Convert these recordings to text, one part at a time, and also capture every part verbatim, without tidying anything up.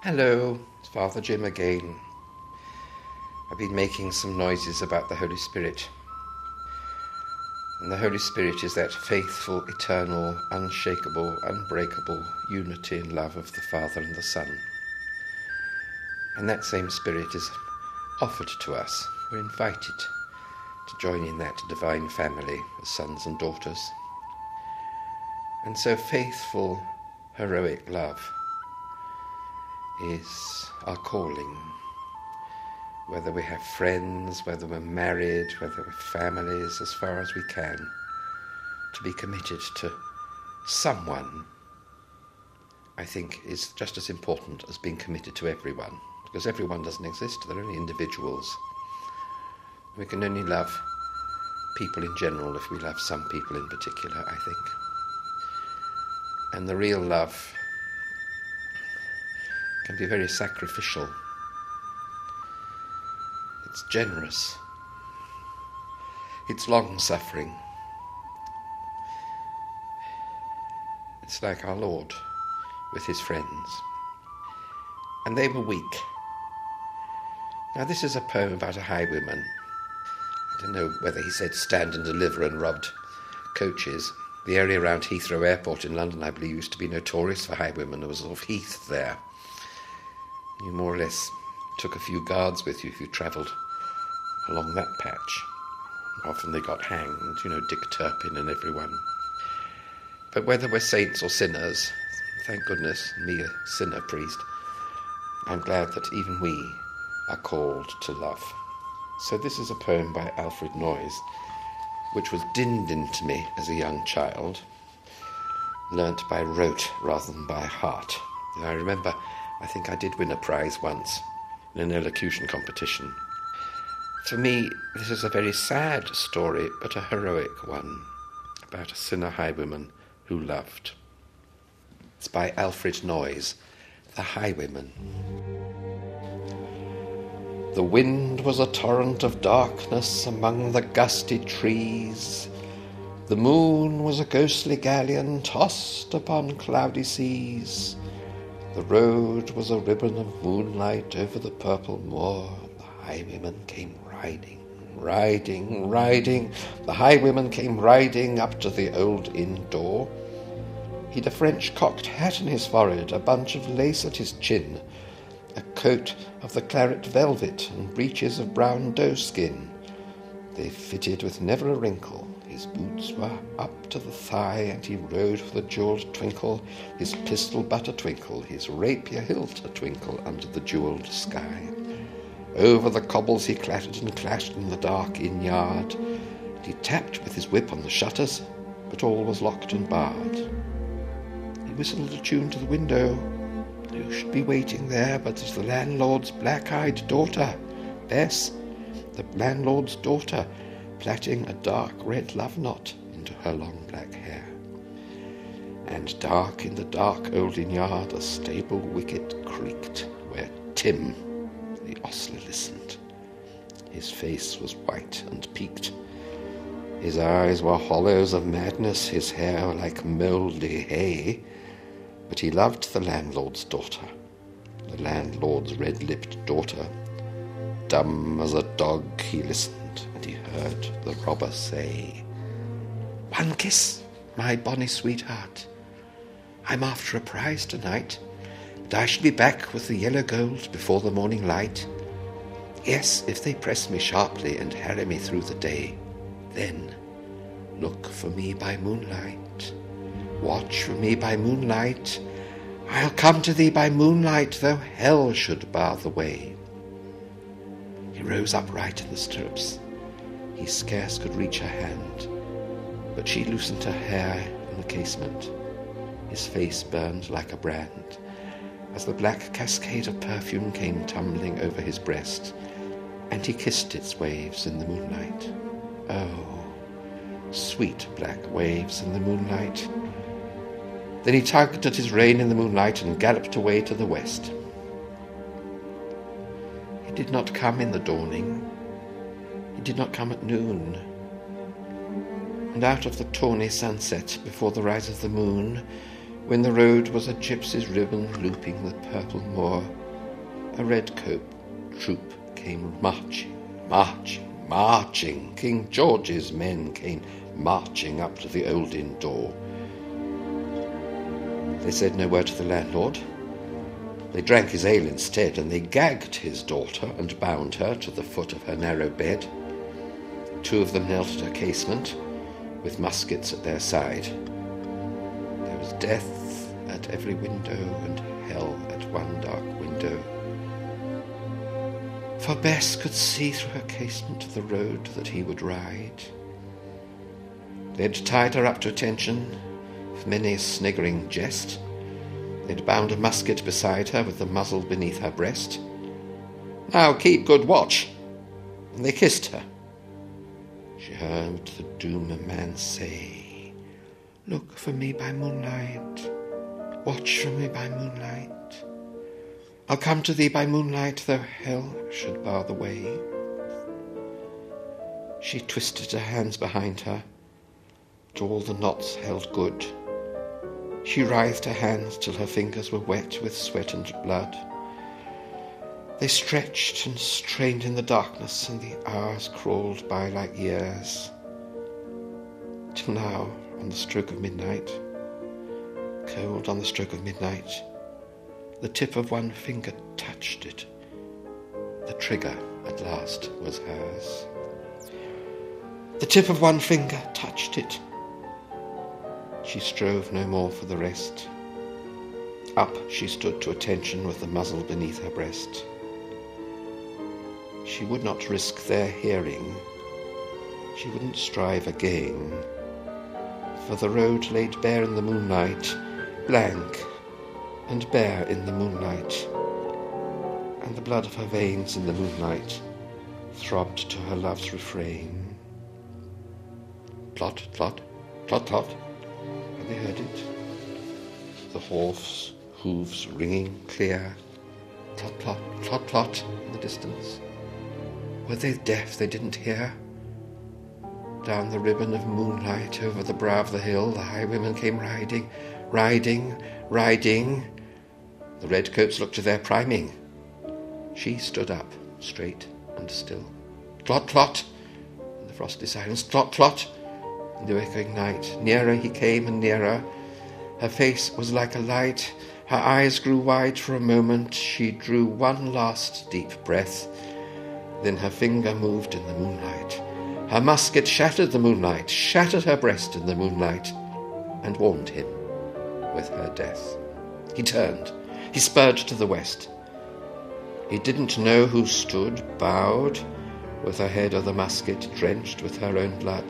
Hello, it's Father Jim again. I've been making some noises about the Holy Spirit. And the Holy Spirit is that faithful, eternal, unshakable, unbreakable unity and love of the Father and the Son. And that same Spirit is offered to us. We're invited to join in that divine family as sons and daughters. And so faithful, heroic love is our calling. Whether we have friends, whether we're married, whether we're families, as far as we can, to be committed to someone, I think, is just as important as being committed to everyone, because everyone doesn't exist. They're only individuals. We can only love people in general if we love some people in particular, I think. And the real love can be very sacrificial. It's generous. It's long-suffering. It's like our Lord with his friends. And they were weak. Now this is a poem about a highwayman. I don't know whether he said stand and deliver and robbed coaches. The area around Heathrow Airport in London, I believe, used to be notorious for highwaymen. There was a sort of heath there. You more or less took a few guards with you if you travelled along that patch. Often they got hanged, you know, Dick Turpin and everyone. But whether we're saints or sinners, thank goodness, me a sinner priest, I'm glad that even we are called to love. So this is a poem by Alfred Noyes, which was dinned into me as a young child, learnt by rote rather than by heart. And I remember, I think I did win a prize once in an elocution competition. For me, this is a very sad story, but a heroic one, about a sinner highwayman who loved. It's by Alfred Noyes, The Highwayman. The wind was a torrent of darkness among the gusty trees. The moon was a ghostly galleon tossed upon cloudy seas. The road was a ribbon of moonlight over the purple moor. The highwayman came riding, riding, riding. The highwayman came riding up to the old inn door. He'd a French cocked hat on his forehead, a bunch of lace at his chin, a coat of the claret velvet and breeches of brown doe-skin. They fitted with never a wrinkle. His boots were up to the thigh, and he rode with a jewelled twinkle, his pistol butt a twinkle, his rapier hilt a twinkle under the jewelled sky. Over the cobbles he clattered and clashed in the dark inn-yard. He tapped with his whip on the shutters, but all was locked and barred. He whistled a tune to the window. Who should be waiting there but as the landlord's black-eyed daughter, Bess, the landlord's daughter, plaiting a dark red love knot into her long black hair. And dark in the dark old inn-yard a stable wicket creaked, where Tim, the ostler, listened. His face was white and peaked. His eyes were hollows of madness, his hair like mouldy hay. But he loved the landlord's daughter, the landlord's red-lipped daughter. Dumb as a dog he listened, and he heard the robber say, "One kiss, my bonny sweetheart. I'm after a prize tonight, but I shall be back with the yellow gold before the morning light. Yes, if they press me sharply and harry me through the day, then look for me by moonlight. Watch for me by moonlight. I'll come to thee by moonlight, though hell should bar the way." He rose upright in the stirrups. He scarce could reach her hand, but she loosened her hair in the casement. His face burned like a brand, as the black cascade of perfume came tumbling over his breast, and he kissed its waves in the moonlight. Oh, sweet black waves in the moonlight. Then he tugged at his rein in the moonlight and galloped away to the west. He did not come in the dawning. He did not come at noon. And out of the tawny sunset, before the rise of the moon, When the road was a gypsy's ribbon looping the purple moor, a red-coat troop came marching, marching, marching. King George's men came marching up to the old inn door. They said no word to the landlord. They drank his ale instead, and they gagged his daughter and bound her to the foot of her narrow bed. Two of them knelt at her casement, with muskets at their side. There was death at every window, and hell at one dark window. For Bess could see through her casement the road that he would ride. They'd tied her up to attention with many a sniggering jest. They'd bound a musket beside her with the muzzle beneath her breast. "Now keep good watch." And they kissed her. She heard the doom man say, "Look for me by moonlight, watch for me by moonlight. I'll come to thee by moonlight, though hell should bar the way." She twisted her hands behind her, but all the knots held good. She writhed her hands till her fingers were wet with sweat and blood. They stretched and strained in the darkness, and the hours crawled by like years. Till now, on the stroke of midnight, cold on the stroke of midnight, the tip of one finger touched it. The trigger, at last, was hers. The tip of one finger touched it. She strove no more for the rest. Up she stood to attention with the muzzle beneath her breast. She would not risk their hearing. She wouldn't strive again. For the road laid bare in the moonlight, blank and bare in the moonlight, and the blood of her veins in the moonlight throbbed to her love's refrain. Plot, plot, plot, plot. Had they heard it? The horse hooves ringing clear. Plot, plot, plot, plot in the distance. Were they deaf they didn't hear? Down the ribbon of moonlight, over the brow of the hill, the highwaymen came riding, riding, riding. The redcoats looked to their priming. She stood up, straight and still. Clot, clot, in the frosty silence. Clot, clot, in the echoing night. Nearer he came and nearer. Her face was like a light. Her eyes grew wide for a moment. She drew one last deep breath. Then her finger moved in the moonlight. Her musket shattered the moonlight, shattered her breast in the moonlight, and warned him with her death. He turned. He spurred to the west. He didn't know who stood, bowed, with her head of the musket drenched with her own blood.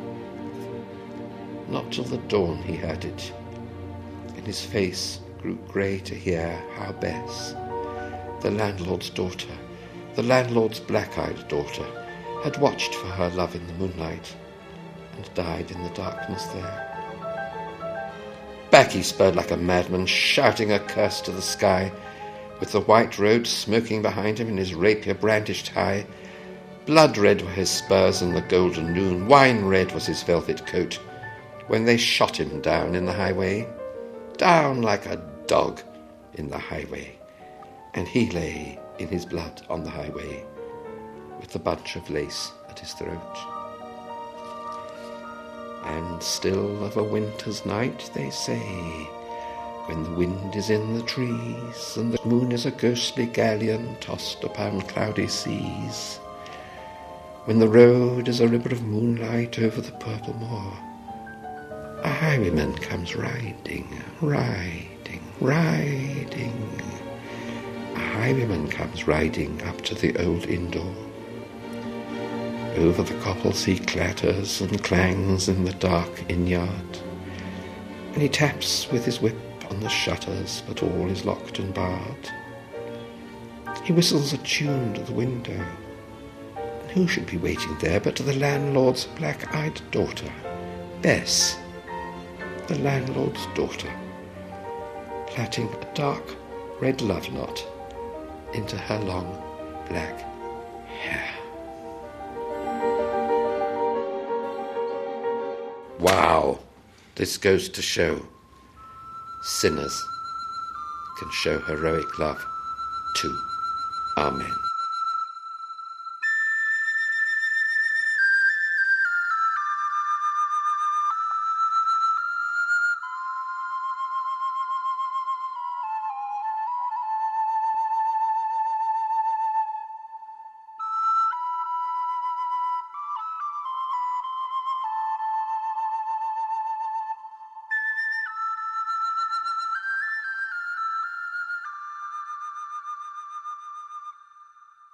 Not till the dawn he heard it. And his face grew grey to hear how Bess, the landlord's daughter, the landlord's black-eyed daughter, had watched for her love in the moonlight, and died in the darkness there. Back he spurred like a madman, shouting a curse to the sky, with the white road smoking behind him and his rapier brandished high. Blood-red were his spurs in the golden noon, wine-red was his velvet coat, when they shot him down in the highway, down like a dog in the highway, and he lay in his blood on the highway, with the bunch of lace at his throat. And still of a winter's night they say, when the wind is in the trees, and the moon is a ghostly galleon tossed upon cloudy seas, when the road is a ribbon of moonlight over the purple moor, a highwayman comes riding, riding, riding. A highwayman comes riding up to the old inn door. Over the copples he clatters and clangs in the dark inn-yard, and he taps with his whip on the shutters, but all is locked and barred. He whistles a tune to the window, and who should be waiting there but the landlord's black-eyed daughter, Bess, the landlord's daughter, plaiting a dark red love knot into her long black hair. Wow, this goes to show sinners can show heroic love too. Amen.